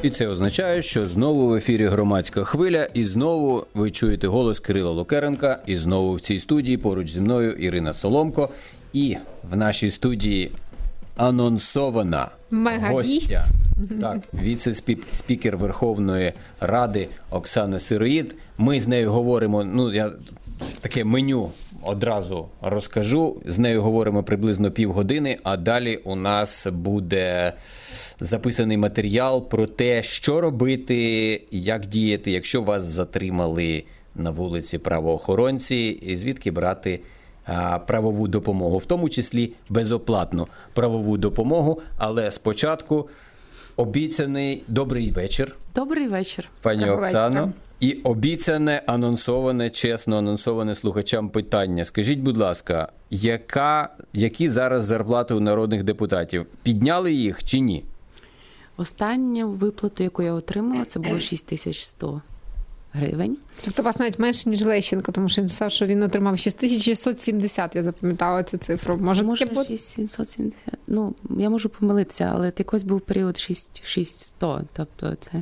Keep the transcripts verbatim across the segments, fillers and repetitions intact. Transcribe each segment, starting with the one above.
І це означає, що знову в ефірі «Громадська хвиля» і знову ви чуєте голос Кирила Лукеренка, і знову в цій студії поруч зі мною Ірина Соломко. І в нашій студії анонсована гостя, так, віце-спікер Верховної Ради Оксана Сироїд. Ми з нею говоримо, ну, я таке меню одразу розкажу. З нею говоримо приблизно півгодини, а далі у нас буде записаний матеріал про те, що робити, як діяти, якщо вас затримали на вулиці правоохоронці, і звідки брати а, правову допомогу, в тому числі безоплатну правову допомогу. Але спочатку обіцяний добрий вечір. Добрий вечір. Пані Оксано. І обіцяне, анонсоване, чесно анонсоване слухачам питання. Скажіть, будь ласка, яка, які зараз зарплати у народних депутатів? Підняли їх чи ні? Останню виплату, яку я отримала, це було шість тисяч сто гривень. Тобто у вас навіть менше, ніж Лещенко, тому що він писав, що він отримав шість тисяч шістсот сімдесят, я запам'ятала цю цифру. Може, може таке... шість тисяч сімсот сімдесят? Ну, я можу помилитися, але якось був період шість тисяч сто, тобто це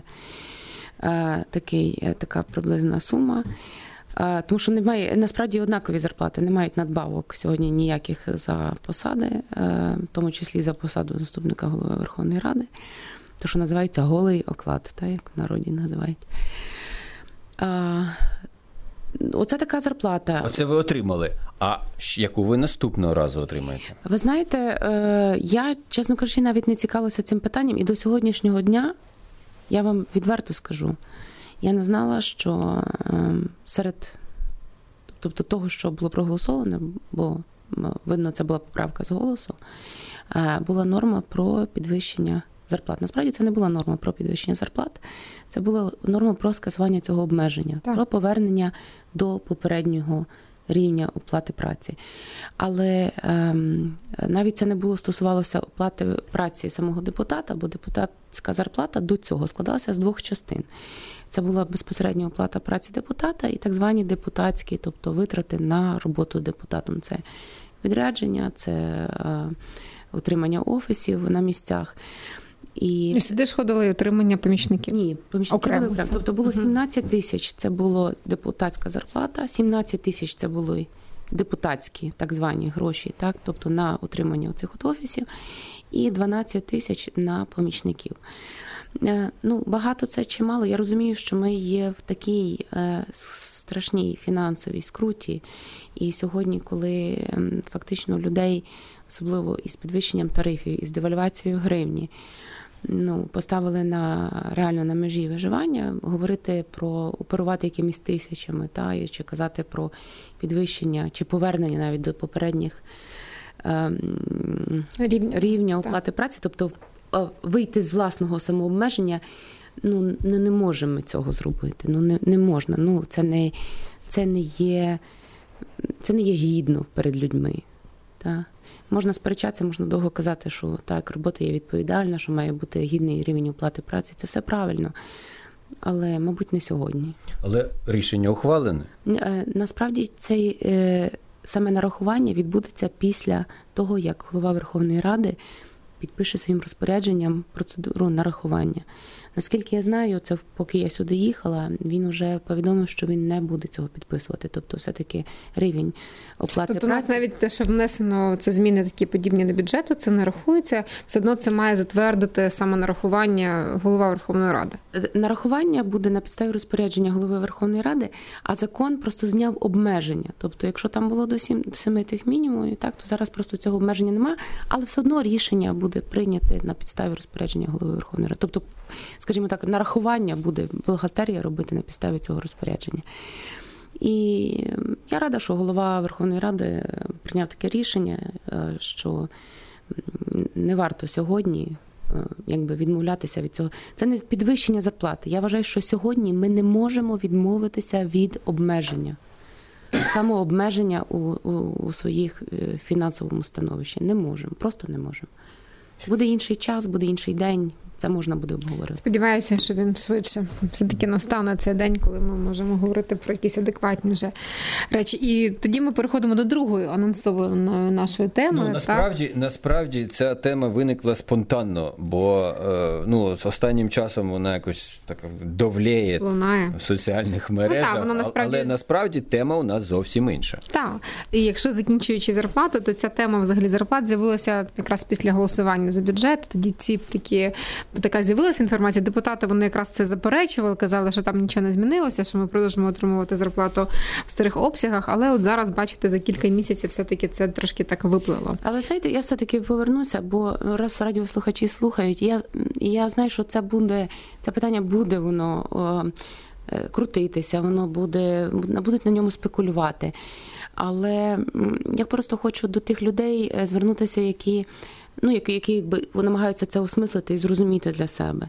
е, такий, така приблизна сума. Е, тому що немає, насправді однакові зарплати, не мають надбавок сьогодні ніяких за посади, е, в тому числі за посаду заступника голови Верховної Ради. Те, що називається голий оклад, так, як в народі називають. А, оце така зарплата. Оце ви отримали. А яку ви наступного разу отримаєте? Ви знаєте, я, чесно кажучи, навіть не цікавилася цим питанням. І до сьогоднішнього дня, я вам відверто скажу, я не знала, що серед, тобто того, що було проголосовано, бо, видно, це була поправка з голосу, була норма про підвищення зарплат. Насправді це не була норма про підвищення зарплат, це була норма про скасування цього обмеження, так, про повернення до попереднього рівня оплати праці. Але ем, навіть це не було стосувалося оплати праці самого депутата, бо депутатська зарплата до цього складалася з двох частин. Це була безпосередня оплата праці депутата і так звані депутатські, тобто витрати на роботу депутатом. Це відрядження, це е, утримання офісів на місцях. І... і сюди ж ходили і отримання помічників? Ні, помічники були окремо. Тобто було сімнадцять тисяч, це було депутатська зарплата, сімнадцять тисяч це були депутатські так звані гроші, так, тобто на утримання оцих от офісів, і дванадцять тисяч на помічників. Ну, багато це чи мало. Я розумію, що ми є в такій е, страшній фінансовій скруті, і сьогодні, коли е, фактично людей, особливо із підвищенням тарифів, із девальвацією гривні, ну, поставили на реально на межі виживання, говорити про оперувати якимись тисячами, та, і чи казати про підвищення, чи повернення навіть до попередніх е, рівня, рівня оплати так. праці, тобто вийти з власного самообмеження, ну, не, не можемо ми цього зробити, ну, не, не можна, ну, це не, це не є, це не є гідно перед людьми, та. Можна сперечатися, можна довго казати, що так, робота є відповідальна, що має бути гідний рівень оплати праці. Це все правильно. Але, мабуть, не сьогодні. Але рішення ухвалене? Насправді, це саме нарахування відбудеться після того, як голова Верховної Ради підпише своїм розпорядженням процедуру нарахування. Наскільки я знаю, це поки я сюди їхала, він вже повідомив, що він не буде цього підписувати. Тобто все-таки рівень оплати тобто, праці. Тобто у нас навіть те, що внесено, це зміни такі подібні до бюджету, це не рахується. Все одно це має затвердити саме нарахування голова Верховної Ради. Нарахування буде на підставі розпорядження голови Верховної Ради, а закон просто зняв обмеження. Тобто, якщо там було до семи тих мінімумів, так, то зараз просто цього обмеження немає, але все одно рішення буде прийняте на підставі розпорядження голови Верховної Ради. Тобто, скажімо так, нарахування буде бухгалтерія робити на підставі цього розпорядження. І я рада, що голова Верховної Ради прийняв таке рішення, що не варто сьогодні якби відмовлятися від цього. Це не підвищення зарплати. Я вважаю, що сьогодні ми не можемо відмовитися від обмеження. Самообмеження у, у, у своїх фінансовому становищі. Не можемо, просто не можемо. Буде інший час, буде інший день. це можна буде обговорити. Сподіваюся, що він швидше все-таки настане цей день, коли ми можемо говорити про якісь адекватні вже речі. І тоді ми переходимо до другої анонсованої нашої теми. Ну, насправді, так? насправді ця тема виникла спонтанно, бо ну, з останнім часом вона якось так довліє Лунає в соціальних мережах, ну, так, вона насправді... але насправді тема у нас зовсім інша. Так, і якщо закінчуючи зарплату, то ця тема взагалі зарплат з'явилася якраз після голосування за бюджет. Тоді ці такі, така з'явилася інформація. Депутати, вони якраз це заперечували, казали, що там нічого не змінилося, що ми продовжуємо отримувати зарплату в старих обсягах, але от зараз, бачите, за кілька місяців все-таки це трошки так виплило. Але, знаєте, я все-таки повернуся, бо раз радіослухачі слухають, я, я знаю, що це буде, це питання буде, воно о, крутитися, воно буде, будуть на ньому спекулювати. Але я просто хочу до тих людей звернутися, які, ну, які, які якби, намагаються це осмислити і зрозуміти для себе.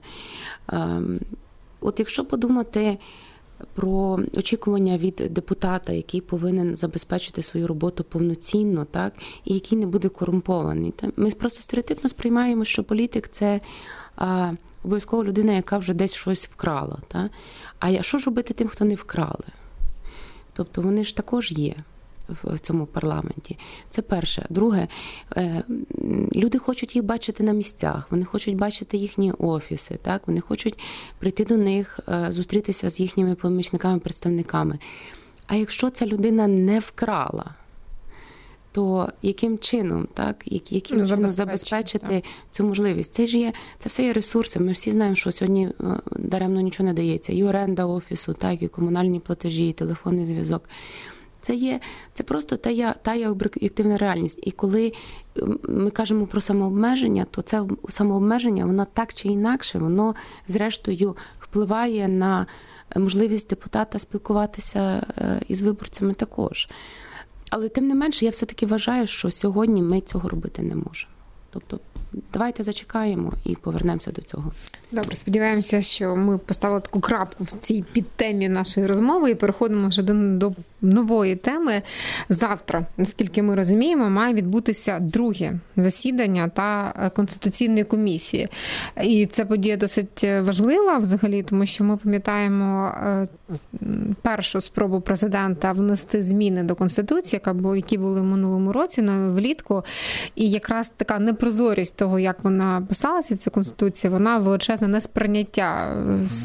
От якщо подумати про очікування від депутата, який повинен забезпечити свою роботу повноцінно, так, і який не буде корумпований. Так? Ми просто стереотипно сприймаємо, що політик – це а, обов'язково людина, яка вже десь щось вкрала. Так? А що ж робити тим, хто не вкрали? Тобто вони ж також є в цьому парламенті. Це перше. Друге, люди хочуть їх бачити на місцях, вони хочуть бачити їхні офіси, так? Вони хочуть прийти до них, зустрітися з їхніми помічниками, представниками. А якщо ця людина не вкрала, то яким чином, так, яким ну, чином забезпечити так. цю можливість? Це ж є, це все є ресурси. Ми всі знаємо, що сьогодні даремно нічого не дається. І оренда офісу, так, і комунальні платежі, і телефонний зв'язок. Це є, це просто та є, та є об'єктивна реальність. І коли ми кажемо про самообмеження, то це самообмеження, воно так чи інакше, воно зрештою впливає на можливість депутата спілкуватися із виборцями також. Але тим не менше, я все-таки вважаю, що сьогодні ми цього робити не можемо. Тобто, давайте зачекаємо і повернемося до цього. Добре, сподіваємося, що ми поставили таку крапку в цій підтемі нашої розмови і переходимо вже до, до нової теми. Завтра, наскільки ми розуміємо, має відбутися друге засідання та Конституційної комісії. І ця подія досить важлива взагалі, тому що ми пам'ятаємо першу спробу президента внести зміни до Конституції, які були в минулому році, влітку. І якраз така непрозорість того, як вона писалася, ця Конституція, вона величезне несприйняття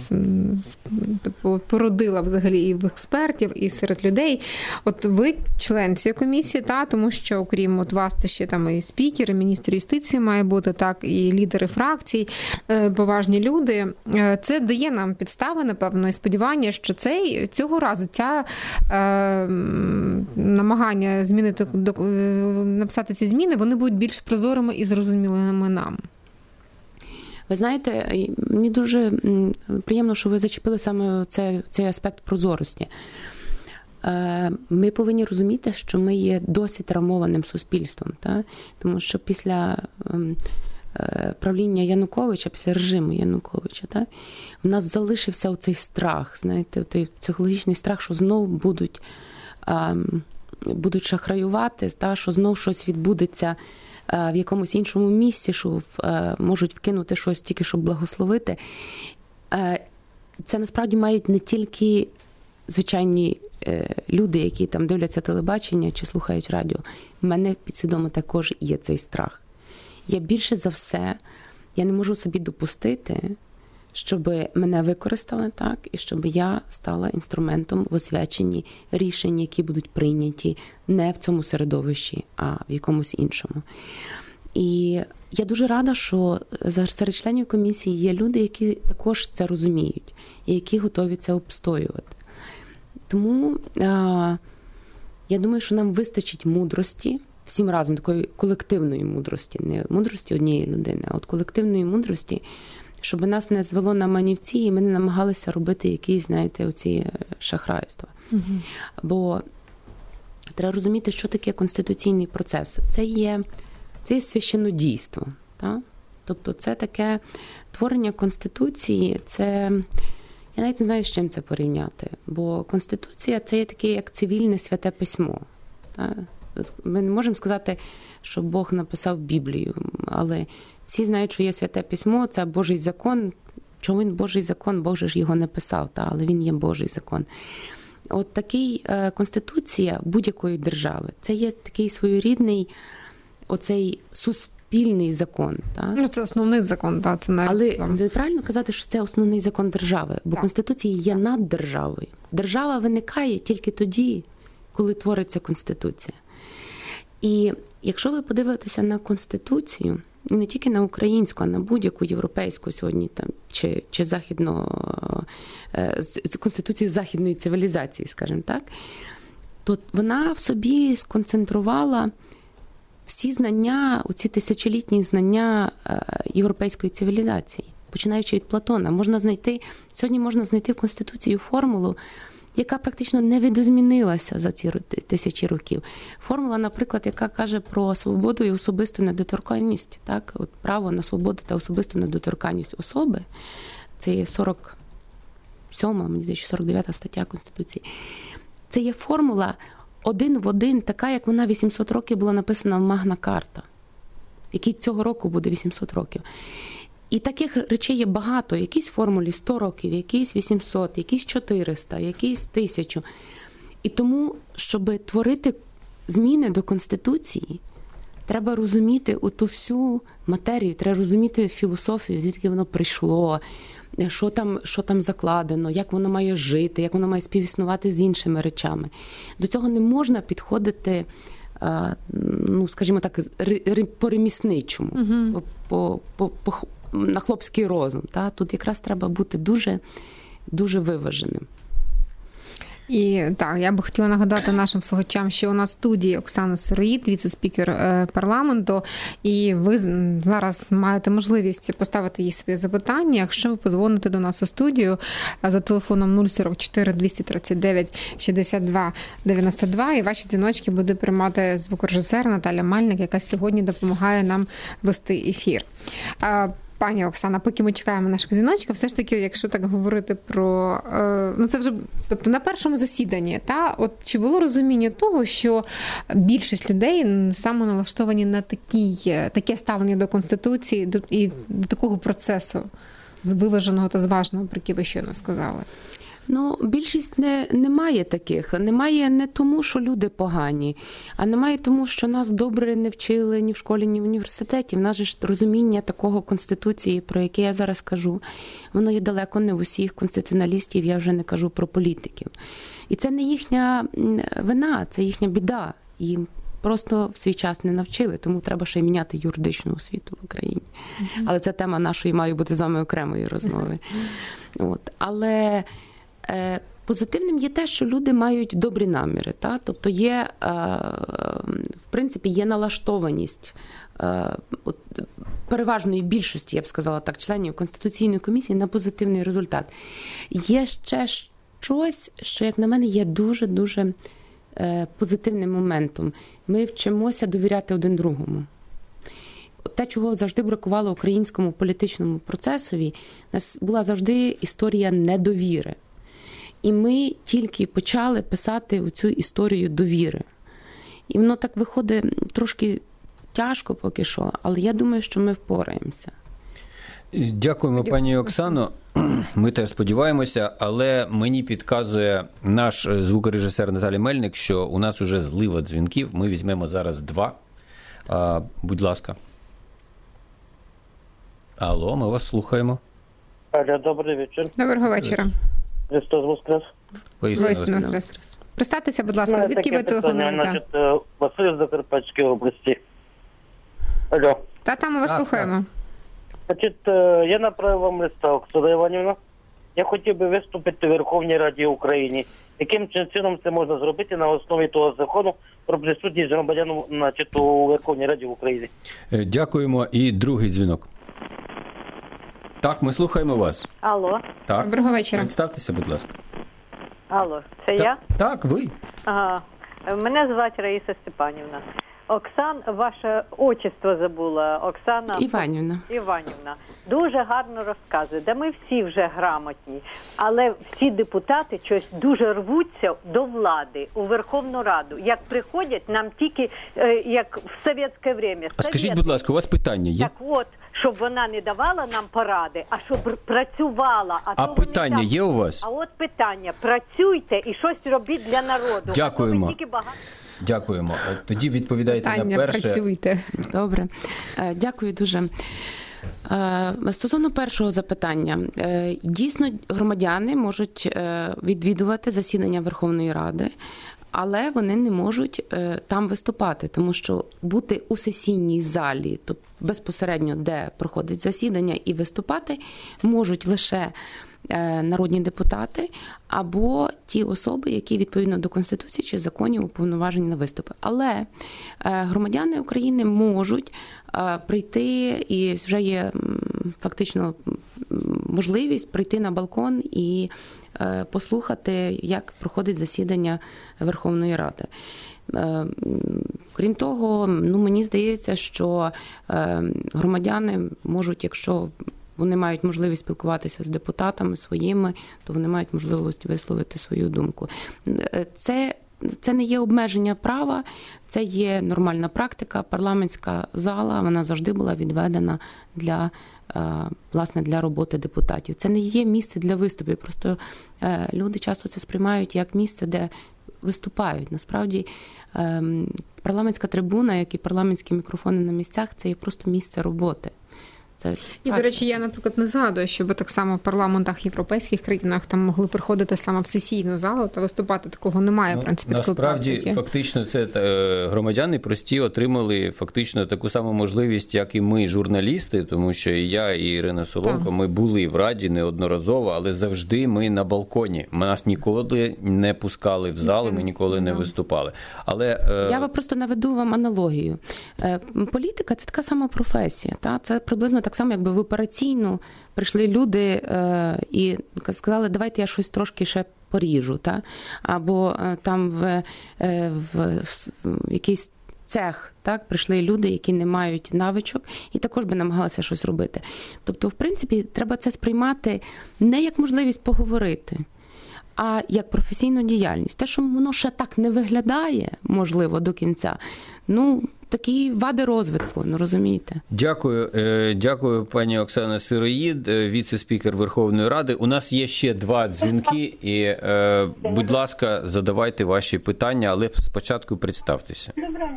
породила взагалі і в експертів, і серед людей. От ви член цієї комісії, та, тому що, окрім от вас, це ще там і спікер, і міністр юстиції має бути, так, і лідери фракцій, поважні люди. Це дає нам підстави, напевно, і сподівання, що цей, цього разу ця е, намагання змінити, написати ці зміни, вони будуть більш прозорими і зрозумілими нам. Ви знаєте, мені дуже приємно, що ви зачепили саме цей, цей аспект прозорості. Ми повинні розуміти, що ми є досить травмованим суспільством, так? Тому що після правління Януковича, після режиму Януковича, так? В нас залишився оцей страх, знаєте, той психологічний страх, що знову будуть, будуть шахраювати, так? Що знову щось відбудеться в якомусь іншому місці, що можуть вкинути щось тільки, щоб благословити. Це насправді мають не тільки звичайні люди, які там дивляться телебачення чи слухають радіо. У мене підсвідомо також є цей страх. Я більше за все, я не можу собі допустити, щоб мене використали так, і щоб я стала інструментом в освяченні рішень, які будуть прийняті не в цьому середовищі, а в якомусь іншому. І я дуже рада, що серед членів комісії є люди, які також це розуміють, і які готові це обстоювати. Тому а, я думаю, що нам вистачить мудрості, всім разом, такої колективної мудрості, не мудрості однієї людини, а от колективної мудрості, щоб нас не звело на манівці, і ми не намагалися робити якісь, знаєте, оці шахрайства. Угу. Бо треба розуміти, що таке конституційний процес. Це є, це є священнодійство. Так? Тобто це таке творення Конституції, це, я навіть не знаю, з чим це порівняти. Бо Конституція – це є таке, як цивільне святе письмо. Так? Ми не можемо сказати, що Бог написав Біблію, але всі знають, що є Святе Письмо, це Божий закон. Чому він Божий закон? Бог же ж його не писав, та, але він є Божий закон. От такий е, конституція будь-якої держави, це є такий своєрідний оцей суспільний закон. Та? Ну, це основний закон, так. Це навіть, Але там. правильно казати, що це основний закон держави, бо Так. Конституція є над державою. Держава виникає тільки тоді, коли твориться Конституція. І якщо ви подивитеся на Конституцію, і не тільки на українську, а на будь-яку європейську сьогодні, там, чи, чи західно, Конституцію західної цивілізації, скажімо так, то вона в собі сконцентрувала всі знання, оці тисячолітні знання європейської цивілізації, починаючи від Платона. Можна знайти, сьогодні можна знайти в Конституції формулу, яка практично не видозмінилася за ці тисячі років. Формула, наприклад, яка каже про свободу і особисту недоторканність. Так? От право на свободу та особисту недоторканність особи, це є сорок сьома, мені здається, сорок дев'ята стаття Конституції. Це є формула один в один, така, як вона вісімсот років була написана в Магна Карта, який цього року буде вісімсот років. І таких речей є багато. Якісь формулі сто років, якісь вісімсот, якісь чотириста, якісь тисячу. І тому, щоб творити зміни до Конституції, треба розуміти оту всю матерію, треба розуміти філософію, звідки воно прийшло, що там, що там закладено, як воно має жити, як воно має співіснувати з іншими речами. До цього не можна підходити, ну, скажімо так, по-ремісничому, угу. по, по, по, на хлопський розум. Та? Тут якраз треба бути дуже, дуже виваженим. І так, я би хотіла нагадати нашим слухачам, що у нас в студії Оксана Сироїд, віце-спікер парламенту, і ви зараз маєте можливість поставити їй свої запитання, якщо ви подзвоните до нас у студію за телефоном нуль сорок чотири двісті тридцять дев'ять шістдесят два дев'яносто два, і ваші дзвіночки буде приймати звукорежисер Наталя Мельник, яка сьогодні допомагає нам вести ефір. Пані Оксана, поки ми чекаємо наших дзвіночків, все ж таки, якщо так говорити про, ну це вже, тобто на першому засіданні, та, от чи було розуміння того, що більшість людей саме налаштовані на такі, таке ставлення до Конституції до, і до такого процесу виваженого та зваженого, про який ви щойно сказали? Ну, більшість не, немає таких. Немає не тому, що люди погані, а немає тому, що нас добре не вчили ні в школі, ні в університеті. В нас же ж розуміння такого Конституції, про яке я зараз кажу, воно є далеко не в усіх конституціоналістів, я вже не кажу про політиків. І це не їхня вина, це їхня біда. Їм просто в свій час не навчили, тому треба ще й міняти юридичну освіту в Україні. Mm-hmm. Але це тема нашої має бути з вами окремої розмови. От. Але позитивним є те, що люди мають добрі наміри. Та? Тобто є, в принципі, є налаштованість от, переважної більшості, я б сказала так, членів Конституційної комісії на позитивний результат. Є ще щось, що, як на мене, є дуже-дуже позитивним моментом. Ми вчимося довіряти один другому. Те, чого завжди бракувало українському політичному процесові, у нас була завжди історія недовіри. І ми тільки почали писати цю історію довіри. І воно так виходить трошки тяжко поки що, але я думаю, що ми впораємося. Дякуємо, пані Оксано. Ми теж сподіваємося, але мені підказує наш звукорежисер Наталя Мельник, що у нас уже злива дзвінків. Ми візьмемо зараз два. А, будь ласка. Алло, ми вас слухаємо. Алло, добрий вечір. Доброго вечора. Христос Воскрес. Воістину Воскрес. Представтеся, будь ласка, звідки ви телефонуєте? Василь з Закарпатської області. Алло. Та там ми вас так, слухаємо. Так. Значить, я направив вам листа, Оксана Іванівна. Я хотів би виступити в Верховній Раді України. Яким чином це можна зробити на основі того закону про присутність громадян, значить, у Верховній Раді України? Дякуємо. І другий дзвінок. Так, ми слухаємо вас. Алло. Так. Доброго вечора. Представтеся, будь ласка. Алло, це так, я? Так, ви. Ага. Мене звати Раїса Степанівна. Оксан, ваше отчество забула, Оксана Іванівна. Іванівна, дуже гарно розказує, де ми всі вже грамотні, але всі депутати щось дуже рвуться до влади, у Верховну Раду. Як приходять, нам тільки, е, як в совєтське время. А скажіть, будь ласка, у вас питання є? Так от, щоб вона не давала нам поради, а щоб працювала. А, А то вони питання там- є у вас? А от питання, працюйте і щось робіть для народу. Дякуємо. А то ви тільки багато... Дякуємо. Тоді відповідайте Питання, на перше. працюйте. Добре, Е, дякую дуже. Е, Стосовно першого запитання, Е, дійсно громадяни можуть е, відвідувати засідання Верховної Ради, але вони не можуть е, там виступати, тому що бути у сесійній залі, тобто безпосередньо, де проходить засідання, і виступати можуть лише е, народні депутати або ті особи, які відповідно до Конституції чи законів уповноважені на виступи. Але е, громадяни України можуть е, прийти, і вже є м, фактично м, можливість прийти на балкон і е, послухати, як проходить засідання Верховної Ради. Е, Крім того, ну, мені здається, що е, громадяни можуть, якщо вони мають можливість спілкуватися з депутатами своїми, то вони мають можливість висловити свою думку. Це, це не є обмеження права, це є нормальна практика. Парламентська зала, вона завжди була відведена для, власне, для роботи депутатів. Це не є місце для виступів, просто люди часто це сприймають як місце, де виступають. Насправді, парламентська трибуна, як і парламентські мікрофони на місцях, це є просто місце роботи. Це І, до речі, я, наприклад, не згадую, щоб так само в парламентах європейських країнах там могли приходити саме в сесійну залу та виступати. Такого немає, в принципі, ну, такої насправді, практики. фактично, це е, громадяни прості отримали фактично таку саму можливість, як і ми, журналісти, тому що і я, і Ірина Соломко, так. ми були в Раді неодноразово, але завжди ми на балконі. Нас ніколи не пускали в зал, ми ніколи не виступали. Але е... я просто наведу вам аналогію. Е, політика – це така сама професія, та? Це приблизно так само, якби в операційну прийшли люди е, і сказали, давайте я щось трошки ще поріжу, та? Або е, там в, е, в, в якийсь цех, так, прийшли люди, які не мають навичок, і також би намагалися щось робити. Тобто, в принципі, треба це сприймати не як можливість поговорити, а як професійну діяльність. Те, що воно ще так не виглядає, можливо, до кінця, ну, такі вади розвитку, ну розумієте. Дякую, дякую, пані Оксана Сироїд, віце-спікер Верховної Ради. У нас є ще два дзвінки, і, будь ласка, задавайте ваші питання, але спочатку представтеся.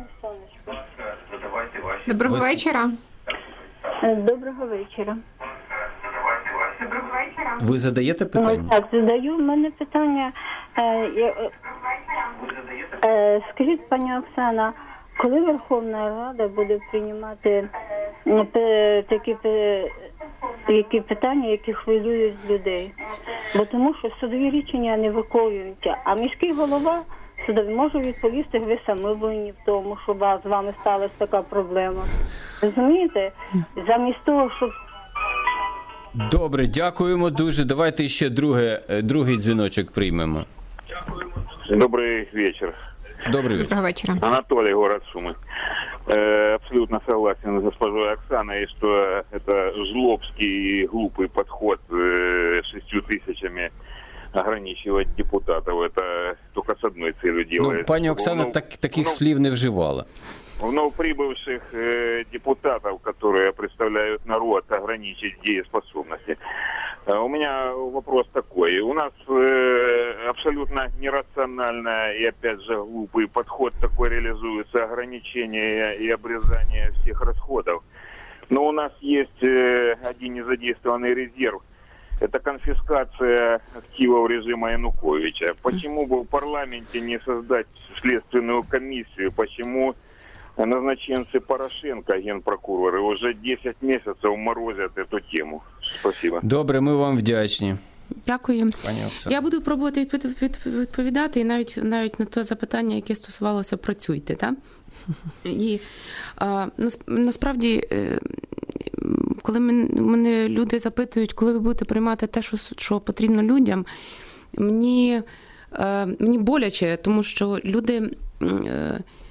Доброго Ось... вечора. Доброго вечора. Ви задаєте питання? Так, задаю. В мене питання. Скажіть, пані Оксана, коли Верховна Рада буде приймати такі, такі питання, які хвилюють людей? Бо тому що судові рішення не виконуються, а міський голова судовий може відповісти, ви самі винні в тому, що з вами сталася така проблема. Розумієте? Замість того, щоб... Добре, дякуємо дуже. Давайте ще друге, другий дзвіночок приймемо. Добрый вечер. Добрый вечер. Доброго вечера. Анатолий, город Сумы. Э, абсолютно согласен с госпожой Оксаной, что это жлобский и глупый подход э, шестью тысячами ограничивать депутатов. Это только с одной целью делается. Ну, пані Оксана вновь, так, таких вновь, слів не вживала. Вновь прибывших э, депутатов, которые представляют народ, ограничить дееспособности. У меня вопрос такой. У нас э, абсолютно нерационально и, опять же, глупый подход такой реализуется, ограничение и обрезание всех расходов. Но у нас есть э, один незадействованный резерв. Это конфискация активов режима Януковича. Почему бы в парламенте не создать следственную комиссию? Почему назначенцы Порошенко, генпрокуроры, уже десять месяцев морозят эту тему? Спасибо. Добре, ми вам вдячні. Дякую. Пані Оксана. Я буду пробувати відповідати і навіть, навіть на те запитання, яке стосувалося «працюйте». Так? І а, насправді, коли мене люди запитують, коли ви будете приймати те, що, що потрібно людям, мені, мені боляче, тому що люди...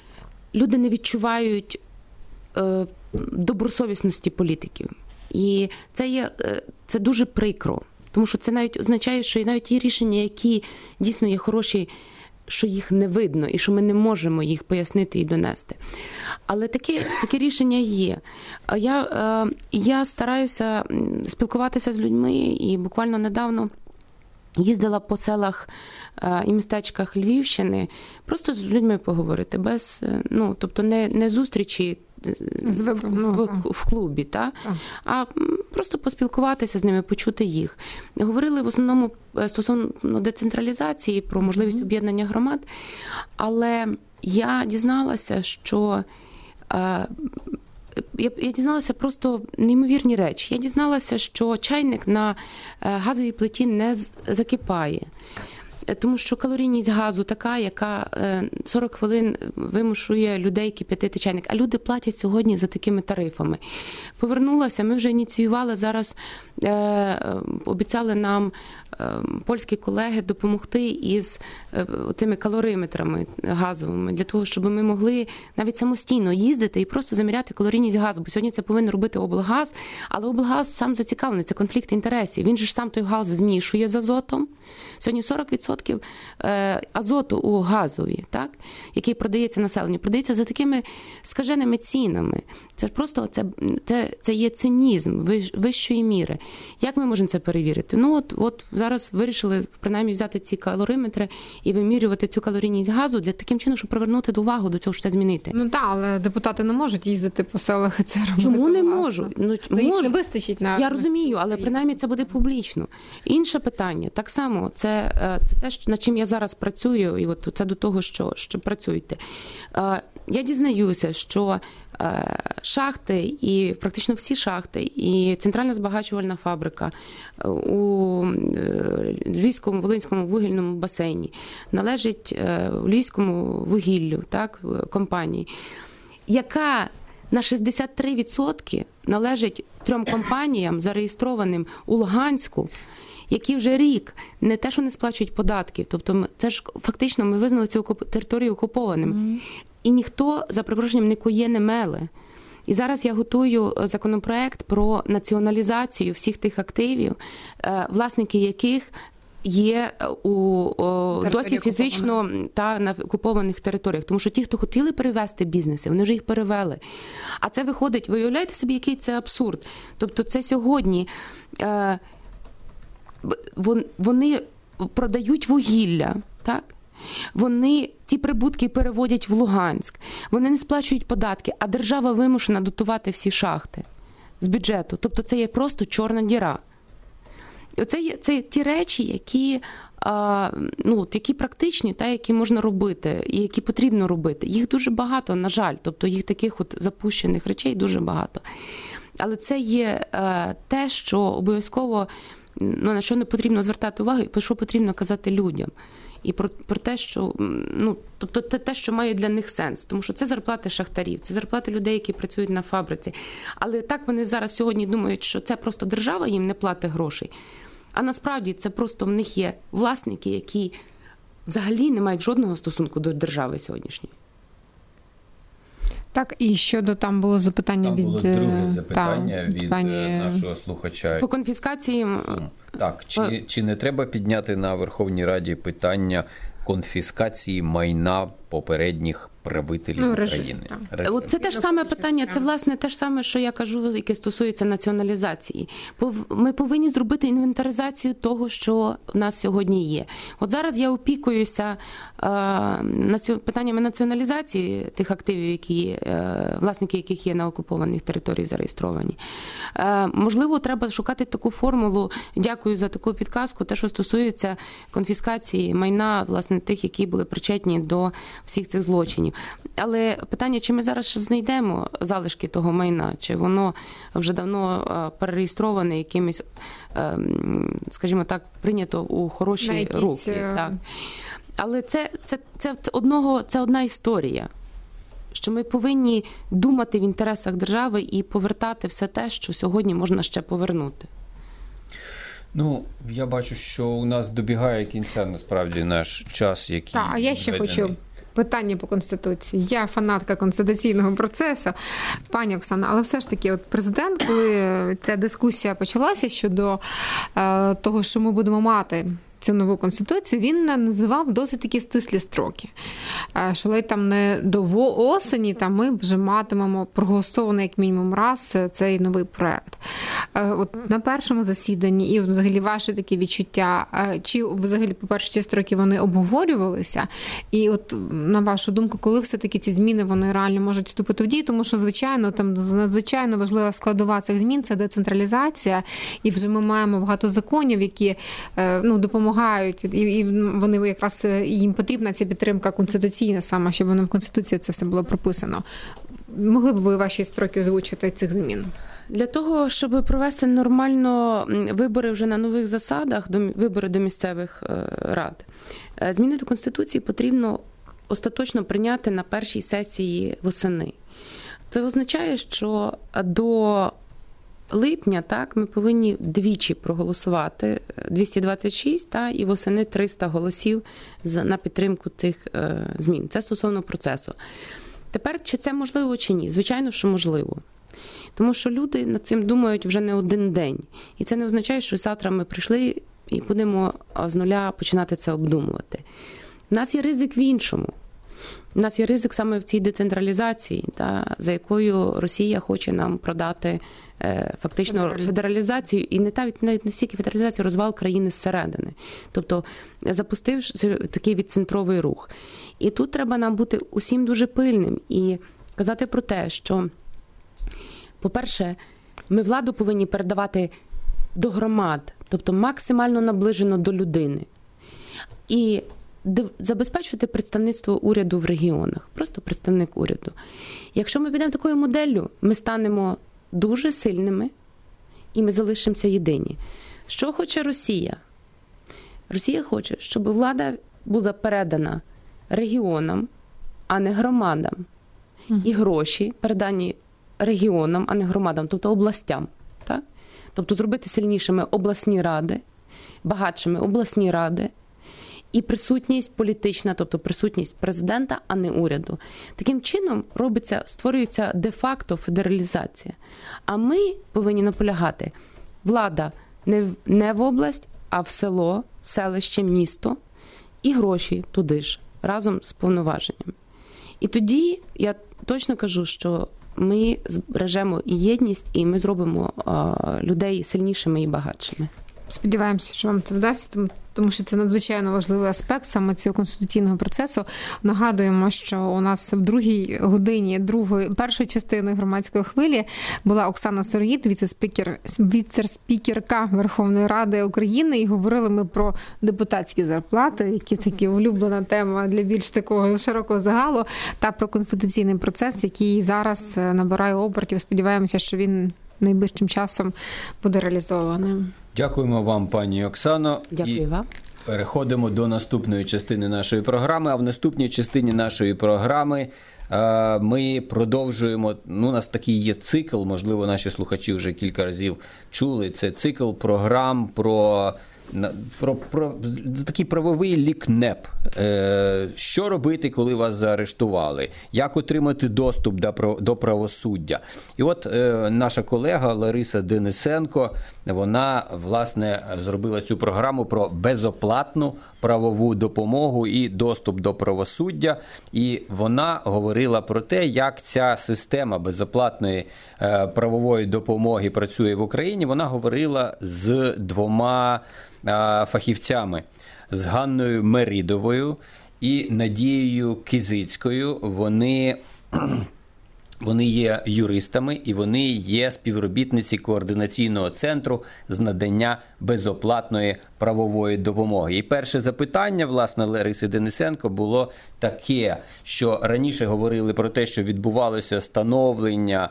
люди не відчувають е, добросовісності політиків. І це є, е, це дуже прикро, тому що це навіть означає, що навіть ті рішення, які дійсно є хороші, що їх не видно і що ми не можемо їх пояснити і донести. Але таке, таке рішення є. Я, е, я стараюся спілкуватися з людьми, і буквально недавно їздила по селах е, і містечках Львівщини, просто з людьми поговорити, без, ну, тобто не, не зустрічі З в, в, в клубі, та? а просто поспілкуватися з ними, почути їх. Говорили в основному стосовно децентралізації, про можливість об'єднання громад, але я дізналася, що е, я, я дізналася просто неймовірні речі. Я дізналася, що чайник на газовій плиті не закипає. Тому що калорійність газу така, яка сорок хвилин вимушує людей кип'ятити чайник. А люди платять сьогодні за такими тарифами. Повернулася, ми вже ініціювали зараз, е, обіцяли нам е, польські колеги допомогти із е, тими калориметрами газовими, для того, щоб ми могли навіть самостійно їздити і просто заміряти калорійність газу. Бо сьогодні це повинен робити облгаз, але облгаз сам зацікавлений, це конфлікт інтересів. Він же ж сам той газ змішує з азотом. Сьогодні сорок відсотків азоту у газові, так, який продається населенню, продається за такими скаженими цінами. Це просто це, це, це є цинізм вищої міри. Як ми можемо це перевірити? Ну от, от зараз вирішили принаймні взяти ці калориметри і вимірювати цю калорійність газу для таким чином, щоб привернути увагу до цього, що це змінити. Ну так, але депутати не можуть їздити по селах і це робити. Чому не власне. можуть? Ну, ну, їх не вистачить на... Я розумію, але принаймні це буде публічно. Інше питання, так само, це Це те, над чим я зараз працюю, і от це до того, що, що працюєте. Я дізнаюся, що шахти, і практично всі шахти, і центральна збагачувальна фабрика у Львівському, Волинському вугільному басейні належить Львівському вугіллю, так, компанії, яка на шістдесят три відсотки належить трьом компаніям, зареєстрованим у Луганську, які вже рік не те, що не сплачують податків. Тобто це ж фактично ми визнали цю територію окупованим. Mm-hmm. І ніхто, за припрошенням, не кує, не меле. І зараз я готую законопроект про націоналізацію всіх тих активів, власники яких є у досі фізично та на окупованих територіях. Тому що ті, хто хотіли перевести бізнеси, вони вже їх перевели. А це виходить, ви уявляєте собі, який це абсурд? Тобто це сьогодні... Вони продають вугілля, так? Вони ті прибутки переводять в Луганськ, вони не сплачують податки, а держава вимушена дотувати всі шахти з бюджету. Тобто це є просто чорна діра. Оце є, це ті речі, які, а, ну, які практичні, та, які можна робити, і які потрібно робити. Їх дуже багато, на жаль. Тобто їх таких от запущених речей дуже багато. Але це є а, те, що обов'язково, ну, на що не потрібно звертати увагу, і про що потрібно казати людям. І про, про те, що, ну, тобто те, те, що має для них сенс. Тому що це зарплати шахтарів, це зарплати людей, які працюють на фабриці. Але так вони зараз сьогодні думають, що це просто держава їм не платить грошей. А насправді це просто в них є власники, які взагалі не мають жодного стосунку до держави сьогоднішньої. Так, і щодо там було запитання там від... було друге запитання та, від пані... нашого слухача. По конфіскації... Так, чи, чи не треба підняти на Верховній Раді питання конфіскації майна попередніх правителів ну, України? Режим, От це те ж саме питання, це, власне, те ж саме, що я кажу, яке стосується націоналізації. Ми повинні зробити інвентаризацію того, що в нас сьогодні є. От зараз я опікуюся е, питаннями націоналізації тих активів, які, е, власники яких є на окупованих територіях зареєстровані. Е, можливо, треба шукати таку формулу, дякую за таку підказку, те, що стосується конфіскації майна, власне, тих, які були причетні до всіх цих злочинів. Але питання, чи ми зараз ще знайдемо залишки того майна, чи воно вже давно перереєстроване якимось, скажімо так, прийнято у хороші якісь... руки. Так. Але це, це, це, одного, це одна історія, що ми повинні думати в інтересах держави і повертати все те, що сьогодні можна ще повернути. Ну, я бачу, що у нас добігає кінця, насправді, наш час, який... Так, а я ще введений. хочу питання по Конституції. Я фанатка конституційного процесу, пані Оксана, але все ж таки, от президент, коли ця дискусія почалася щодо е, того, що ми будемо мати цю нову конституцію, він називав досить такі стислі строки. Що ледь там не до осені там ми вже матимемо проголосований як мінімум раз цей новий проект. От на першому засіданні і взагалі ваші такі відчуття, чи взагалі, по-перше, ці строки вони обговорювалися? І от на вашу думку, коли все-таки ці зміни вони реально можуть вступити в дію? Тому що, звичайно, там надзвичайно важлива складова цих змін – це децентралізація. І вже ми маємо багато законів, які ну, допомагають, і, і вони якраз їм потрібна ця підтримка конституційна саме, щоб воно в Конституції це все було прописано. Могли б ви ваші строки озвучити цих змін? Для того, щоб провести нормально вибори вже на нових засадах, вибори до місцевих рад, зміни до Конституції потрібно остаточно прийняти на першій сесії восени. Це означає, що до липня так, ми повинні двічі проголосувати, двісті двадцять шість, та, і восени триста голосів на підтримку цих змін. Це стосовно процесу. Тепер, чи це можливо, чи ні? Звичайно, що можливо. Тому що люди над цим думають вже не один день. І це не означає, що завтра ми прийшли і будемо з нуля починати це обдумувати. У нас є ризик в іншому. У нас є ризик саме в цій децентралізації, та, за якою Росія хоче нам продати е, фактично федералізацію, і не навіть навіть не стільки федералізацію, розвал країни зсередини. Тобто запустивши такий відцентровий рух. І тут треба нам бути усім дуже пильним і казати про те, що, по-перше, ми владу повинні передавати до громад, тобто максимально наближено до людини. І забезпечувати представництво уряду в регіонах. Просто представник уряду. Якщо ми підемо такою моделлю, ми станемо дуже сильними і ми залишимося єдині. Що хоче Росія? Росія хоче, щоб влада була передана регіонам, а не громадам. І гроші передані регіонам, а не громадам, тобто областям. Так? Тобто зробити сильнішими обласні ради, багатшими обласні ради, і присутність політична, тобто присутність президента, а не уряду. Таким чином робиться, створюється де-факто федералізація. А ми повинні наполягати, влада не в, не в область, а в село, селище, місто і гроші туди ж, разом з повноваженням. І тоді я точно кажу, що ми збережемо і єдність, і ми зробимо а, людей сильнішими і багатшими. Сподіваємося, що вам це вдасться, тому що це надзвичайно важливий аспект саме цього конституційного процесу. Нагадуємо, що у нас в другій годині другої, першої частини громадської хвилі була Оксана Сироїд, віце-спікер, віце-спікерка Верховної Ради України, і говорили ми про депутатські зарплати, які такі улюблена тема для більш такого широкого загалу, та про конституційний процес, який зараз набирає обертів. Сподіваємося, що він найближчим часом буде реалізованим. Дякуємо вам, пані Оксано. Дякую вам. Переходимо до наступної частини нашої програми. А в наступній частині нашої програми е, ми продовжуємо, ну, у нас такий є цикл, можливо, наші слухачі вже кілька разів чули, це цикл програм про... Про, про такий правовий лікнеп. Е, що робити, коли вас заарештували? Як отримати доступ до, до правосуддя? І от е, наша колега Лариса Денисенко, вона, власне, зробила цю програму про безоплатну правову допомогу і доступ до правосуддя. І вона говорила про те, як ця система безоплатної е, правової допомоги працює в Україні. Вона говорила з двома фахівцями, з Ганною Меридовою і Надією Кизицькою. Вони, вони є юристами і вони є співробітниці координаційного центру з надання безоплатної правової допомоги. І перше запитання, власне, Лариси Денисенко було таке, що раніше говорили про те, що відбувалося становлення,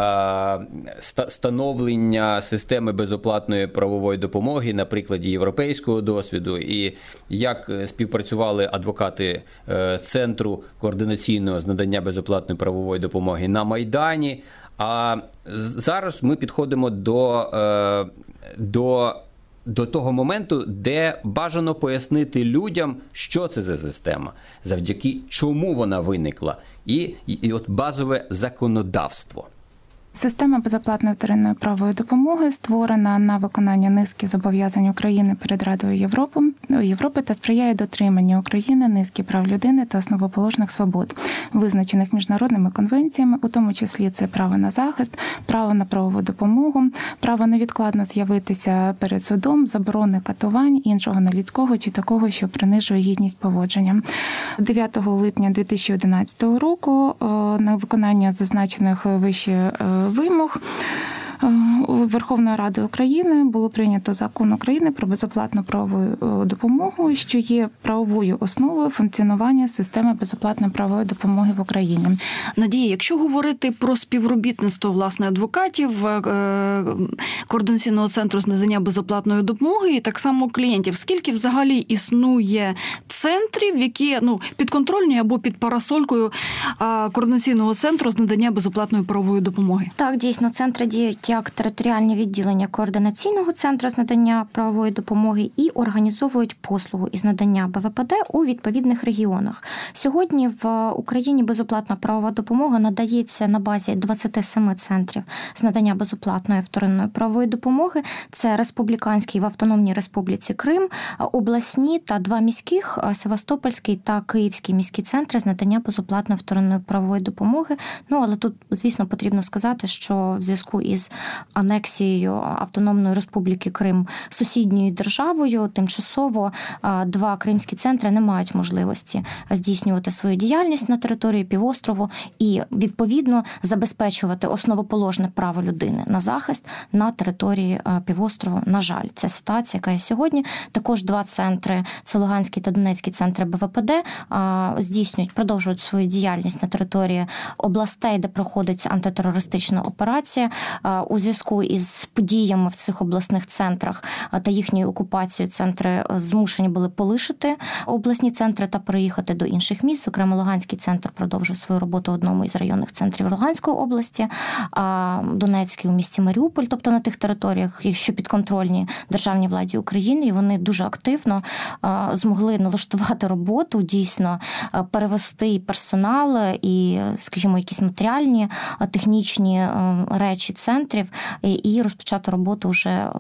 становлення системи безоплатної правової допомоги на прикладі європейського досвіду, і як співпрацювали адвокати Центру координаційного з надання безоплатної правової допомоги на Майдані. А зараз ми підходимо до, до до того моменту, де бажано пояснити людям, що це за система, завдяки чому вона виникла, і, і, і от базове законодавство. Система безоплатної вторинної правової допомоги створена на виконання низки зобов'язань України перед Радою Європи, Європи та сприяє дотриманню України низки прав людини та основоположних свобод, визначених міжнародними конвенціями, у тому числі це право на захист, право на правову допомогу, право невідкладно з'явитися перед судом, заборони катувань, іншого нелюдського чи такого, що принижує гідність поводження. дев'ятого липня дві тисячі одинадцятого року на виконання зазначених вище вимог Верховної Ради України було прийнято закон України про безоплатну правову допомогу, що є правовою основою функціонування системи безоплатної правової допомоги в Україні. Надія, якщо говорити про співробітництво власне адвокатів, Координаційного центру з надання безоплатної допомоги і так само клієнтів, скільки взагалі існує центрів, які ну підконтрольні або під парасолькою Координаційного центру з надання безоплатної правової допомоги? Так, дійсно, центри діють як територіальні відділення Координаційного центру з надання правової допомоги і організовують послугу із надання Б В П Д у відповідних регіонах. Сьогодні в Україні безоплатна правова допомога надається на базі двадцяти семи центрів з надання безоплатної вторинної правової допомоги. Це республіканський в Автономній Республіці Крим, обласні та два міських – Севастопольський та Київський міські центри з надання безоплатної вторинної правової допомоги. Ну, але тут, звісно, потрібно сказати, що в зв'язку із анексією Автономної Республіки Крим сусідньою державою тимчасово два кримські центри не мають можливості здійснювати свою діяльність на території півострову і, відповідно, забезпечувати основоположне право людини на захист на території півострову. На жаль, це ситуація, яка є сьогодні. Також два центри, це Луганський та Донецький центри Б В П Д, здійснюють, продовжують свою діяльність на території областей, де проходить антитерористична операція. У зв'язку із подіями в цих обласних центрах та їхньою окупацією центри змушені були полишити обласні центри та переїхати до інших міст. Зокрема, Луганський центр продовжує свою роботу в одному із районних центрів Луганської області, а Донецький у місті Маріуполь, тобто на тих територіях, що підконтрольні державній владі України, і вони дуже активно змогли налаштувати роботу, дійсно перевести персонал і, скажімо, якісь матеріальні, технічні речі центрів і розпочати роботу вже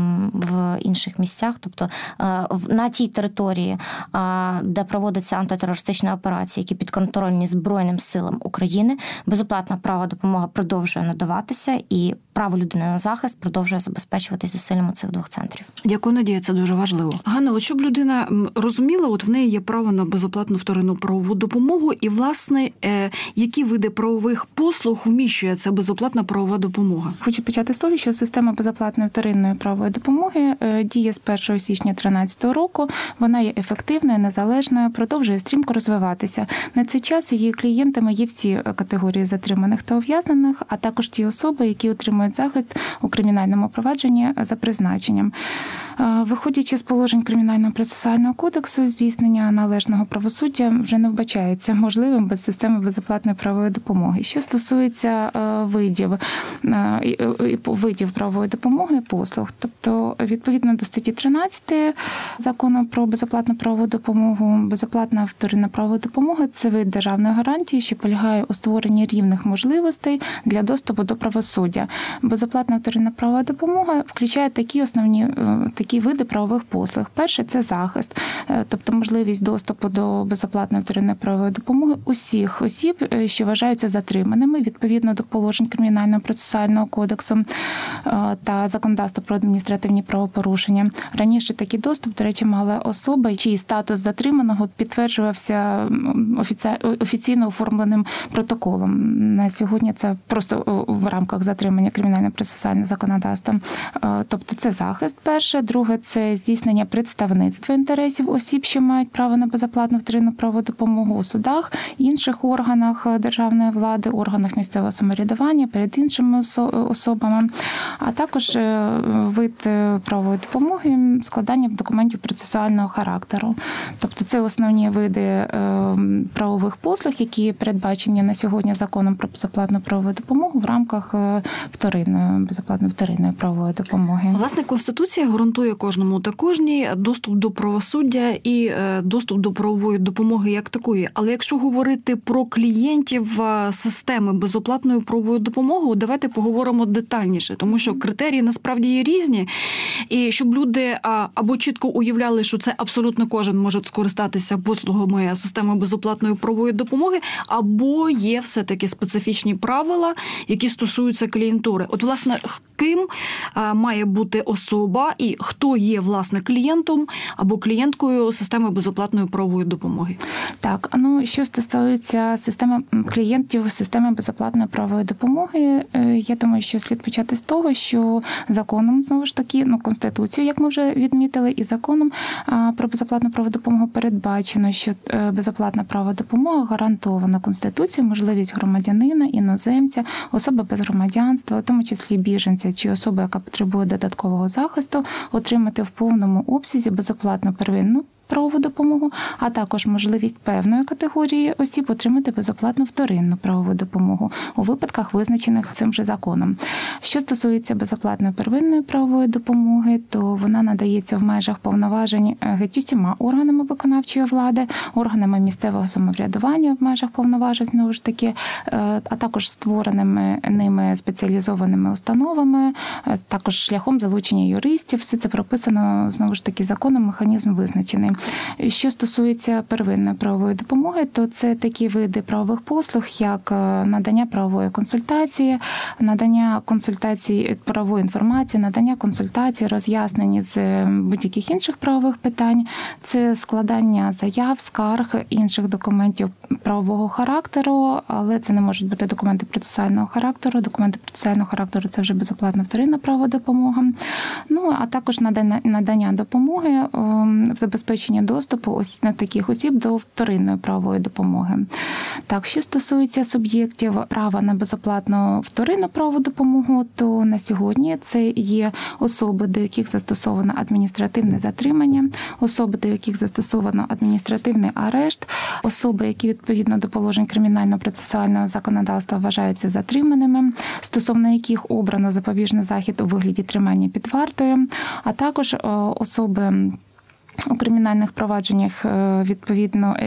в інших місцях, тобто на тій території, де проводиться антитерористична операція, які підконтрольні Збройним силам України, безоплатна правова допомога продовжує надаватися і право людини на захист продовжує забезпечуватись зусиллями цих двох центрів. Дякую, Надія, це дуже важливо. Ганна, от щоб людина розуміла, от в неї є право на безоплатну вторинну правову допомогу і, власне, які види правових послуг вміщує ця безоплатна правова допомога? Хочу почати з того, що система безоплатної вторинної правової допомоги діє з першого січня дві тисячі тринадцятого року. Вона є ефективною, незалежною, продовжує стрімко розвиватися. На цей час її клієнтами є всі категорії затриманих та ув'язнених, а також ті особи, які отримують захист у кримінальному провадженні за призначенням. Виходячи з положень Кримінального процесуального кодексу, здійснення належного правосуддя вже не вбачається можливим без системи безоплатної правової допомоги. Що стосується видів, видів правової допомоги і послуг, тобто відповідно до статті тринадцятої Закону про безоплатну правову допомогу, безоплатна вторинна правова допомога – це вид державної гарантії, що полягає у створенні рівних можливостей для доступу до правосуддя. Безоплатна вторинна правова допомога включає такі основні такі види правових послуг. Перше – це захист, тобто можливість доступу до безоплатної вторинної правової допомоги усіх осіб, що вважаються затриманими відповідно до положень Кримінального процесуального кодексу та законодавства про адміністративні правопорушення. Раніше такий доступ, до речі, мали особи, чий статус затриманого підтверджувався офіційно оформленим протоколом. На сьогодні це просто в рамках затримання кримінального процесуального законодавства. Тобто це захист перше. Друге – це здійснення представництва інтересів осіб, що мають право на безоплатну вторинну правову допомогу у судах, інших органах державної влади, органах місцевого самоврядування, перед іншими особами, а також вид правової допомоги складання документів процесуального характеру. Тобто це основні види правових послуг, які передбачені на сьогодні законом про безоплатну правову допомогу в рамках вторинної вторинної, безоплатної вторинної правової допомоги. Власне, Конституція гарантує кожному та кожній доступ до правосуддя і доступ до правової допомоги як такої. Але якщо говорити про клієнтів системи безоплатної правової допомоги, давайте поговоримо детальніше, тому що критерії насправді є різні. І щоб люди або чітко уявляли, що це абсолютно кожен може скористатися послугами системи безоплатної правової допомоги, або є все-таки специфічні правила, які стосуються клієнтури. От, власне, ким має бути особа і хто є, власне, клієнтом або клієнткою системи безоплатної правової допомоги? Так, ну, що стосується системи клієнтів системи безоплатної правової допомоги, я думаю, що слід почати з того, що законом, знову ж таки, ну, Конституцією, як ми вже відмітили, і законом про безоплатну правову допомогу передбачено, що безоплатна правова допомога гарантована Конституцією, можливість громадянина, іноземця, особи без громадянства, в тому числі біженця чи особи, яка потребує додаткового захисту, отримати в повному обсязі безоплатну первинну правову допомогу, а також можливість певної категорії осіб отримати безоплатну вторинну правову допомогу у випадках, визначених цим же законом. Що стосується безоплатної первинної правової допомоги, то вона надається в межах повноважень геть усіма органами виконавчої влади, органами місцевого самоврядування в межах повноважень, знову ж таки, а також створеними ними спеціалізованими установами, також шляхом залучення юристів. Все це прописано, знову ж таки, законом, механізм визначений. Що стосується первинної правової допомоги, то це такі види правових послуг, як надання правової консультації, надання консультацій правової інформації, надання консультацій, роз'яснень з будь-яких інших правових питань, це складання заяв, скарг, інших документів правового характеру, але це не можуть бути документи процесуального характеру. Документи процесуального характеру – це вже безоплатна вторинна правова допомога. Ну, а також надання допомоги в забезпеченні доступу ось на таких осіб до вторинної правової допомоги. Так, що стосується суб'єктів права на безоплатну вторинну правову допомогу, то на сьогодні це є особи, до яких застосовано адміністративне затримання, особи, до яких застосовано адміністративний арешт, особи, які відповідно до положень кримінально-процесуального законодавства вважаються затриманими, стосовно яких обрано запобіжний захід у вигляді тримання під вартою, а також особи, у кримінальних провадженнях, відповідно,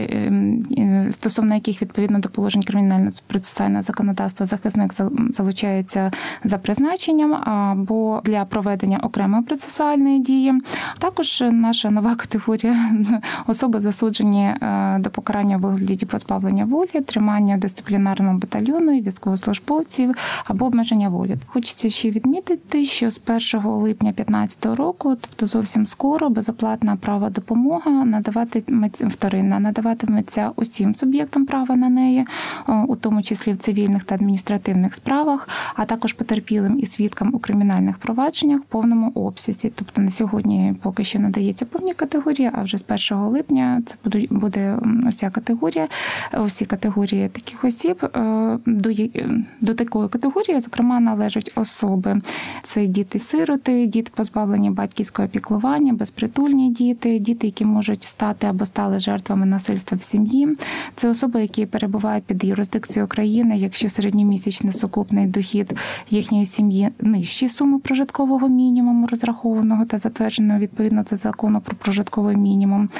стосовно яких відповідно до положень кримінально-процесуального законодавства захисник залучається за призначенням або для проведення окремої процесуальної дії. Також наша нова категорія особи, засуджені до покарання в вигляді позбавлення волі, тримання в дисциплінарному батальйону, військовослужбовців або обмеження волі. Хочеться ще відмітити, що з першого липня дві тисячі п'ятнадцятого року, тобто зовсім скоро, безоплатна права допомога надаватиметься вторинна, надаватиметься усім суб'єктам права на неї, у тому числі в цивільних та адміністративних справах, а також потерпілим і свідкам у кримінальних провадженнях в повному обсязі. Тобто на сьогодні поки що надається повні категорії, а вже з першого липня це буде, буде уся категорія, усі категорії таких осіб. До, до такої категорії, зокрема, належать особи. Це діти-сироти, діти позбавлені батьківського піклування, безпритульні діти, діти, які можуть стати або стали жертвами насильства в сім'ї. Це особи, які перебувають під юрисдикцією країни, якщо середньомісячний сукупний дохід їхньої сім'ї нижчі суми прожиткового мінімуму, розрахованого та затвердженого відповідно до закону про прожитковий мінімум.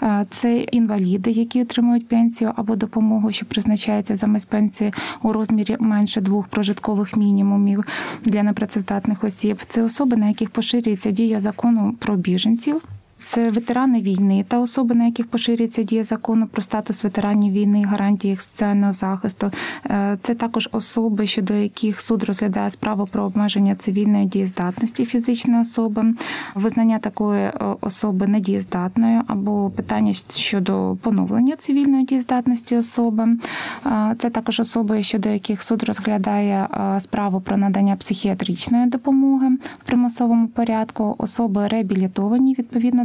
Це інваліди, які отримують пенсію або допомогу, що призначається замість пенсії у розмірі менше двох прожиткових мінімумів для непрацездатних осіб. Це особи, на яких поширюється дія закону про біженців. Це ветерани війни та особи, на яких поширюється дія закону про статус ветеранів війни і гарантії їх соціального захисту. Це також особи, щодо яких суд розглядає справу про обмеження цивільної дієздатності фізичної особи, визнання такої особи недієздатною або питання щодо поновлення цивільної дієздатності особи. Це також особи, щодо яких суд розглядає справу про надання психіатричної допомоги в примусовому порядку, особи реабілітовані відповідно до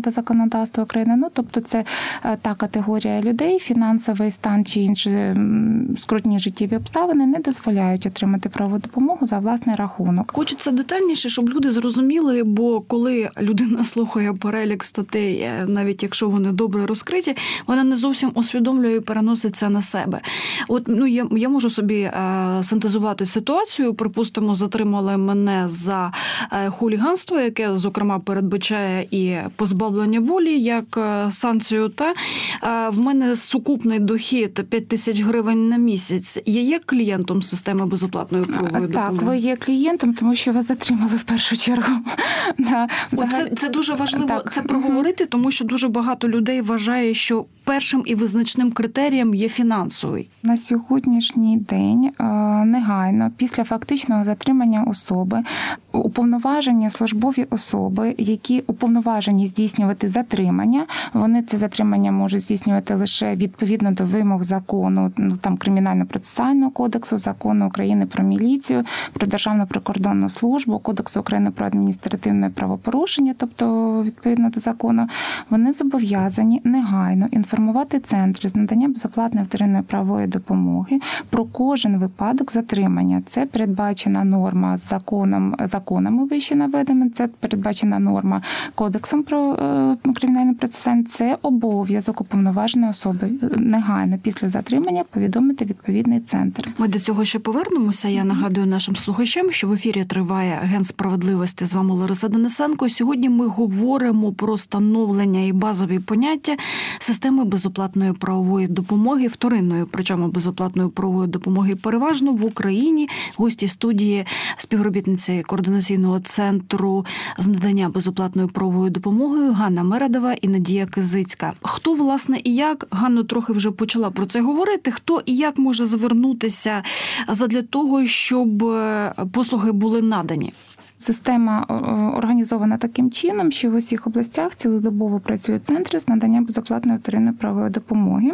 до законодавства України. Ну, тобто це та категорія людей, фінансовий стан чи інші скрутні життєві обставини не дозволяють отримати правову допомогу за власний рахунок. Хочеться детальніше, щоб люди зрозуміли, бо коли людина слухає перелік статей, навіть якщо вони добре розкриті, вона не зовсім усвідомлює і переносить це на себе. От, ну, я, я можу собі е, синтезувати ситуацію. Припустимо, затримали мене за е, хуліганство, яке, зокрема, передбачає і позбавлення волі як е, санкцію. Та е, в мене сукупний дохід п'ять тисяч гривень на місяць. Я є клієнтом системи безоплатної правової допомоги? Так, ви є клієнтом, тому що вас затримали в першу чергу. Да, це, це дуже важливо так. це проговорити, тому що дуже багато людей вважає, що першим і визначним критерієм є фінансовий. На сьогоднішній день негайно після фактичного затримання особи уповноважені службові особи, які уповноважені здійснювати затримання, вони це затримання можуть здійснювати лише відповідно до вимог закону, ну там Кримінально-процесуального кодексу, закону України про міліцію, про Державну прикордонну службу, Кодексу України про адміністративне правопорушення, тобто відповідно до закону, вони зобов'язані негайно інформувати центр з надання безоплатної вторинної правової допомоги про кожен випадок затримання. Це передбачена норма з законом, законами вище наведеними, це передбачена норма Кодексом про кримінальне процесуальне, це обов'язок уповноваженої особи негайно після затримання повідомити відповідний центр. Ми до цього ще повернемося. Я нагадую нашим слухачам, що в ефірі триває Агент справедливості. З вами Лариса Денисенко. Сьогодні ми говоримо про становлення і базові поняття системи безоплатної правової допомоги, вторинної, причому безоплатної правової допомоги переважно в Україні. Гості студії співробітниці Координаційного центру з надання безоплатної правової допомоги Ганна Мередова і Надія Кизицька. Хто, власне, і як, Ганна трохи вже почала про це говорити, хто і як може звернутися задля того, щоб послуги були надані? Система організована таким чином, що в усіх областях цілодобово працюють центри з надання безоплатної вторинної правової допомоги.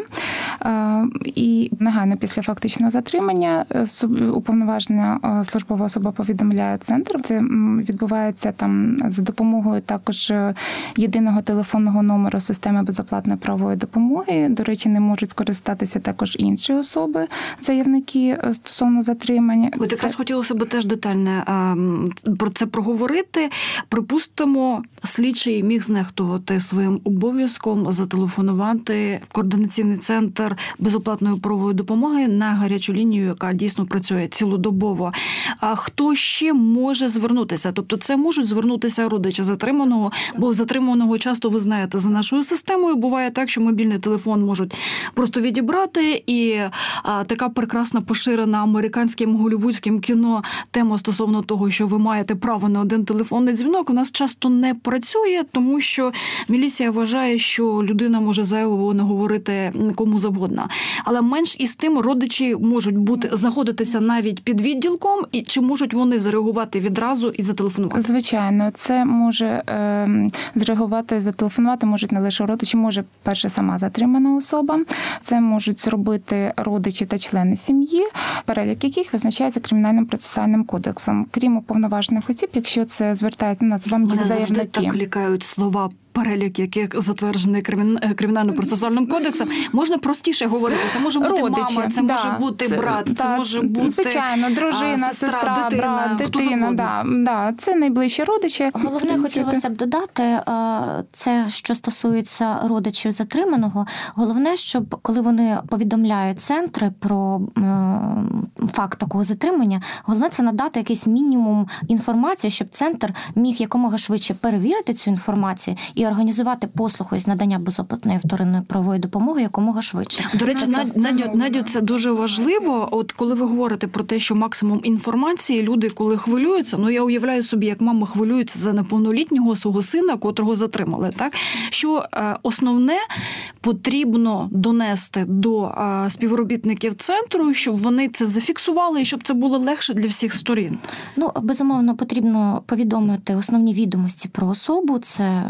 І негайно після фактичного затримання уповноважена службова особа повідомляє центр. Це відбувається там за допомогою також єдиного телефонного номеру системи безоплатної правової допомоги. До речі, не можуть скористатися також інші особи, заявники стосовно затримання. От якраз це... хотілося б теж детально про це проговорити. Припустимо, слідчий міг знехтувати своїм обов'язком зателефонувати в координаційний центр безоплатної правової допомоги на гарячу лінію, яка дійсно працює цілодобово. А хто ще може звернутися? Тобто це можуть звернутися родичі затриманого, бо затриманого часто, ви знаєте, за нашою системою буває так, що мобільний телефон можуть просто відібрати, і а, така прекрасна поширена американським голлівудським кіно тема стосовно того, що ви маєте право на один телефонний дзвінок, у нас часто не працює, тому що міліція вважає, що людина може зайвого не говорити кому завгодно. Але менш із тим родичі можуть бути знаходитися навіть під відділком, і чи можуть вони зреагувати відразу і зателефонувати? Звичайно, це може е, зреагувати, зателефонувати можуть не лише родичі, може перше сама затримана особа. Це можуть зробити родичі та члени сім'ї, перелік яких визначається Кримінальним процесуальним кодексом. Крім уповноважених осіб, якщо це звертається на вам заявники. Мене завжди так лікають слова перелік, яких затверджений Кримінально-процесуальним кодексом. Можна простіше говорити. Це може бути родичі, мама, це да, може бути це, брат, це, це може бути звичайно, дружина, сестра, сестра дитина, брат, дитина. Да, да, це найближчі родичі. Головне, хотілося б додати, це, що стосується родичів затриманого, головне, щоб коли вони повідомляють центри про факт такого затримання, головне це надати якийсь мінімум інформації, щоб центр міг якомога швидше перевірити цю інформацію і організувати послугу із надання безоплатної вторинної правової допомоги якомога швидше. До речі, Надю, Надю, це дуже важливо. От коли ви говорите про те, що максимум інформації, люди, коли хвилюються, ну я уявляю собі, як мама хвилюється за неповнолітнього свого сина, котрого затримали, так? Що е, основне потрібно донести до е, співробітників центру, щоб вони це зафіксували і щоб це було легше для всіх сторін. Ну, безумовно, потрібно повідомити основні відомості про особу, це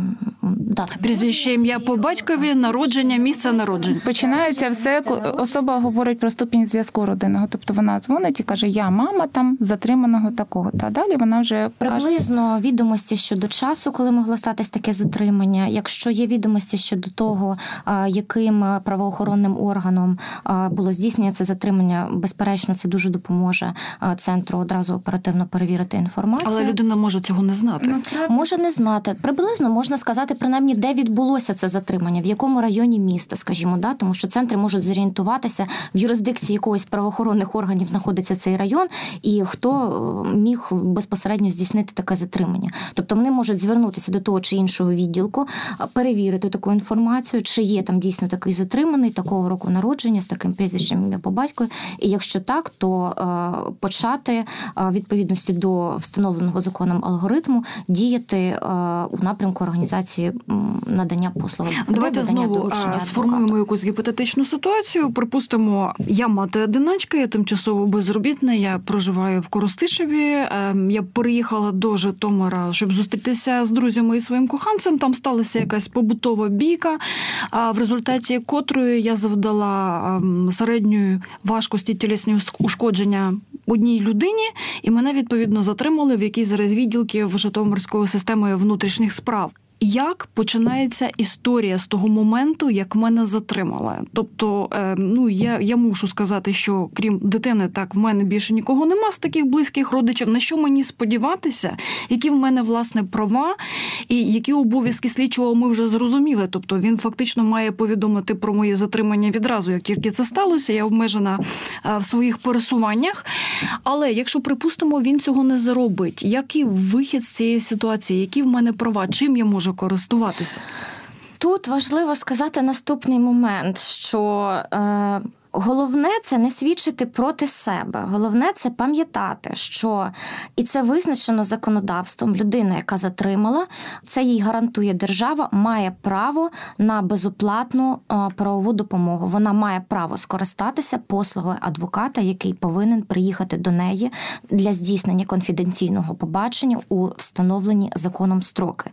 дати. Прізвище, ім'я по батькові, народження, місце народження. Починається все, особа говорить про ступінь зв'язку родинного. Тобто вона дзвонить і каже, я мама там затриманого такого. Та далі вона вже приблизно каже... відомості щодо часу, коли могло статись таке затримання. Якщо є відомості щодо того, яким правоохоронним органом було здійснення це затримання, безперечно, це дуже допоможе центру одразу оперативно перевірити інформацію. Але людина може цього не знати. Насправді... Може не знати. Приблизно можна сказати, принаймні, де відбулося це затримання, в якому районі міста, скажімо, да? Тому що центри можуть зорієнтуватися, в юрисдикції якогось правоохоронних органів знаходиться цей район, і хто міг безпосередньо здійснити таке затримання. Тобто вони можуть звернутися до того чи іншого відділку, перевірити таку інформацію, чи є там дійсно такий затриманий, такого року народження, з таким прізвищем, ім'я по батькові. І якщо так, то е, почати е, відповідності до встановленого законом алгоритму діяти е, у напрямку організації надання послуг. Давайте знову сформуємо якусь гіпотетичну ситуацію. Припустимо, я мати-одиначка, я тимчасово безробітна, я проживаю в Коростишеві, я переїхала до Житомира, щоб зустрітися з друзями і своїм коханцем. Там сталася якась побутова бійка, в результаті котрої я завдала середньої важкості тілесні ушкодження одній людині, і мене, відповідно, затримали в якійсь з відділків Житомирської системи внутрішніх справ. Як починається історія з того моменту, як мене затримали? Тобто, ну, я, я мушу сказати, що крім дитини, так, в мене більше нікого нема з таких близьких родичів. На що мені сподіватися? Які в мене, власне, права і які обов'язки слідчого ми вже зрозуміли? Тобто, він фактично має повідомити про моє затримання відразу, як тільки це сталося. Я обмежена в своїх пересуваннях. Але, якщо, припустимо, він цього не зробить, який вихід з цієї ситуації? Які в мене права? Чим я можу користуватися? Тут важливо сказати наступний момент, що е, головне – це не свідчити проти себе. Головне – це пам'ятати, що, і це визначено законодавством, людина, яка затримала, це їй гарантує держава, має право на безоплатну правову допомогу. Вона має право скористатися послугою адвоката, який повинен приїхати до неї для здійснення конфіденційного побачення у встановлені законом строки.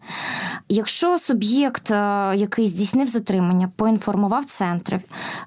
Якщо суб'єкт, який здійснив затримання, поінформував центр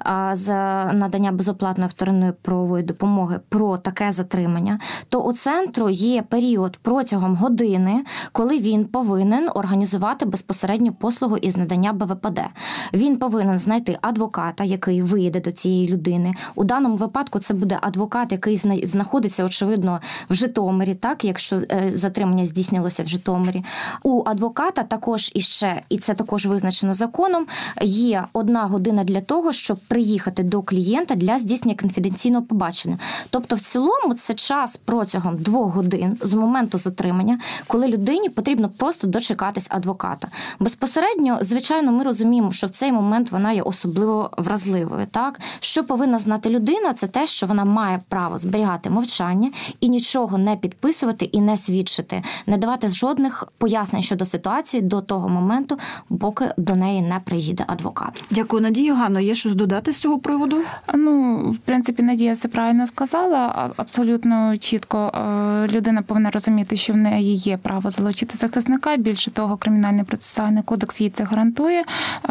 з надання безоплатної вторинної правової допомоги про таке затримання, то у центру є період протягом години, коли він повинен організувати безпосередню послугу із надання Б В П Д. Він повинен знайти адвоката, який виїде до цієї людини. У даному випадку це буде адвокат, який знаходиться, очевидно, в Житомирі, так, якщо затримання здійснилося в Житомирі. У адвоката також іще, і це також визначено законом, є одна година для того, щоб приїхати до клієнта для здійснення конфіденційного побачення. Тобто, в цілому, це час протягом двох годин з моменту затримання, коли людині потрібно просто дочекатись адвоката. Безпосередньо, звичайно, ми розуміємо, що в цей момент вона є особливо вразливою. Так? Що повинна знати людина, це те, що вона має право зберігати мовчання і нічого не підписувати і не свідчити, не давати жодних пояснень щодо ситуації до того моменту, поки до неї не приїде адвокат. Дякую, Надія. Ганно, є щось додати з цього приводу? Ну, в принципі, Надія все правильно сказала. Абсолютно чітко людина повинна розуміти, що в неї є право залучити захисника. Більше того, Кримінальний процесуальний кодекс їй це гарантує.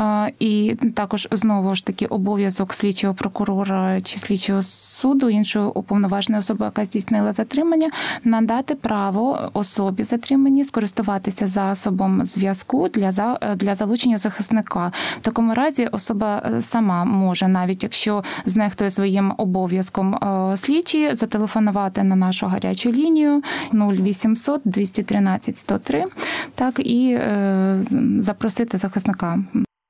І також, знову ж таки, обов'язок слідчого прокурора чи слідчого суду, іншої уповноваженої особи, яка здійснила затримання, надати право особі затриманій скористуватися засобом зв'язку для, для залучення захисника. В такому разі особа сама може, навіть якщо знехтує своїм обов'язком слідчі, зателефонувати на нашу гарячу лінію нуль вісімсот двісті тринадцять сто три, так, і е, запросити захисника.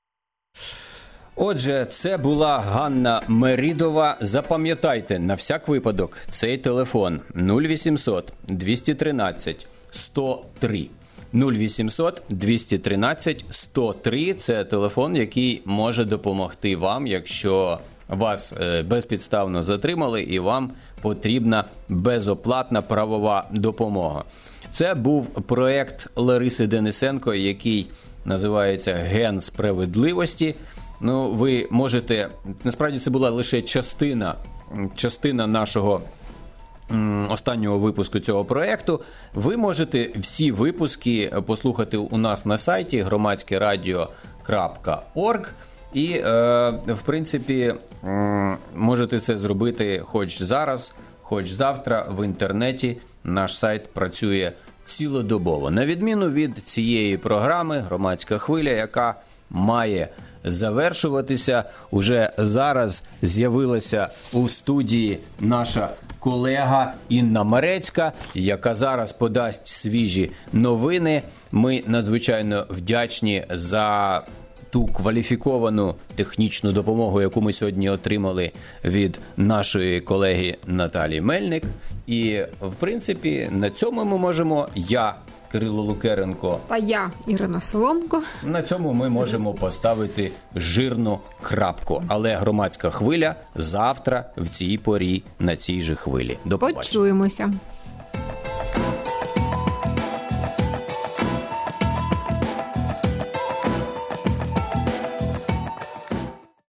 Отже, це була Ганна Мерідова. Запам'ятайте, на всяк випадок, цей телефон нуль вісімсот двісті тринадцять сто три. нуль вісімсот двісті тринадцять сто три – це телефон, який може допомогти вам, якщо вас безпідставно затримали і вам потрібна безоплатна правова допомога. Це був проєкт Лариси Денисенко, який називається «Ген справедливості». Ну, ви можете, насправді це була лише частина, частина нашого останнього випуску цього проєкту. Ви можете всі випуски послухати у нас на сайті громадське радіо крапка орг. І, е, в принципі, е, можете це зробити хоч зараз, хоч завтра в інтернеті. Наш сайт працює цілодобово. На відміну від цієї програми «Громадська хвиля», яка має завершуватися, уже зараз з'явилася у студії наша колега Інна Марецька, яка зараз подасть свіжі новини. Ми надзвичайно вдячні за ту кваліфіковану технічну допомогу, яку ми сьогодні отримали від нашої колеги Наталії Мельник. І, в принципі, на цьому ми можемо, я, Кирило Лукеренко, та я, Ірина Соломко, на цьому ми можемо поставити жирну крапку. Але громадська хвиля завтра в цій порі на цій же хвилі. До побачення. Почуємося.